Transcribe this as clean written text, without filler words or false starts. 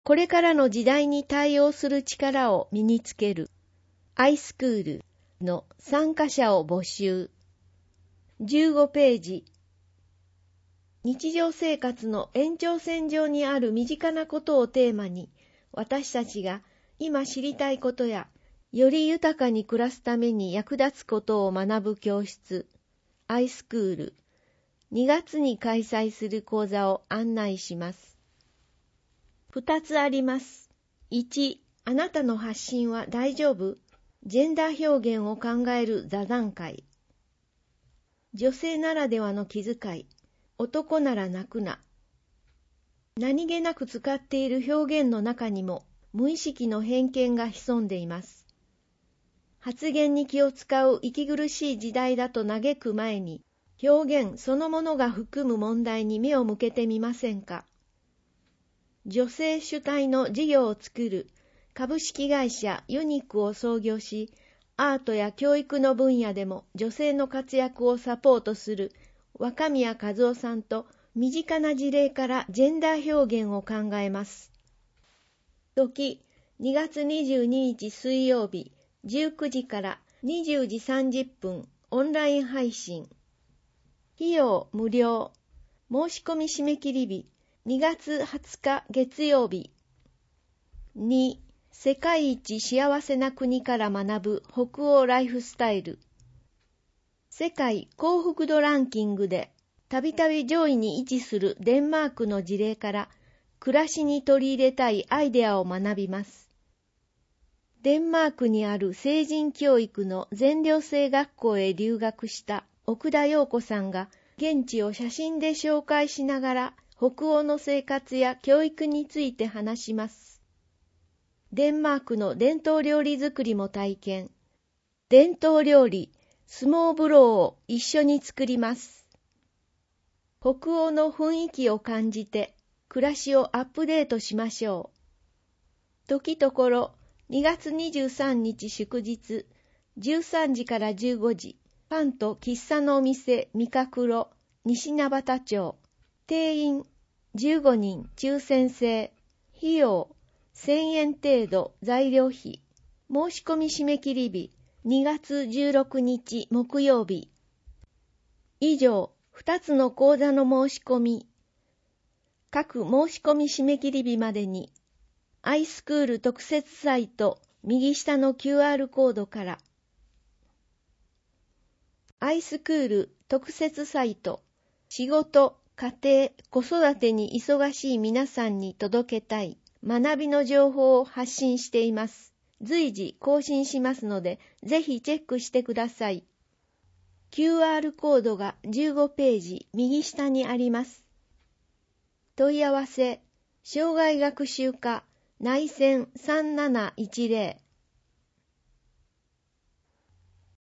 これからの時代に対応する力を身につける iSchool の参加者を募集。15ページ。日常生活の延長線上にある身近なことをテーマに、私たちが今知りたいことや、より豊かに暮らすために役立つことを学ぶ教室、iSchool、2月に開催する講座を案内します。2つあります。1、あなたの発信は大丈夫？ジェンダー表現を考える座談会。女性ならではの気遣い。男なら泣くな。何気なく使っている表現の中にも無意識の偏見が潜んでいます。発言に気を使う息苦しい時代だと嘆く前に、表現そのものが含む問題に目を向けてみませんか。女性主体の事業を作る株式会社ユニックを創業し、アートや教育の分野でも女性の活躍をサポートする若宮和夫さんと身近な事例からジェンダー表現を考えます。時、2月22日水曜日19時から20時30分オンライン配信。費用無料。申し込み締め切り日2月20日月曜日。2、世界一幸せな国から学ぶ北欧ライフスタイル。世界幸福度ランキングでたびたび上位に位置するデンマークの事例から暮らしに取り入れたいアイデアを学びます。デンマークにある成人教育の全寮制学校へ留学した奥田陽子さんが現地を写真で紹介しながら北欧の生活や教育について話します。デンマークの伝統料理作りも体験。伝統料理スモーブローを一緒に作ります。北欧の雰囲気を感じて暮らしをアップデートしましょう。時ところ2月23日祝日13時から15時パンと喫茶のお店三角路西名畑町。定員15人抽選制。費用1000円程度材料費。申し込み締め切り日2月16日木曜日。以上2つの講座の申し込み。各申し込み締め切り日までにiSchool特設サイト右下の QR コードからiSchool特設サイト仕事、家庭、子育てに忙しい皆さんに届けたい学びの情報を発信しています。随時更新しますので、ぜひチェックしてください。QR コードが15ページ右下にあります。問い合わせ、障害学習課内線3710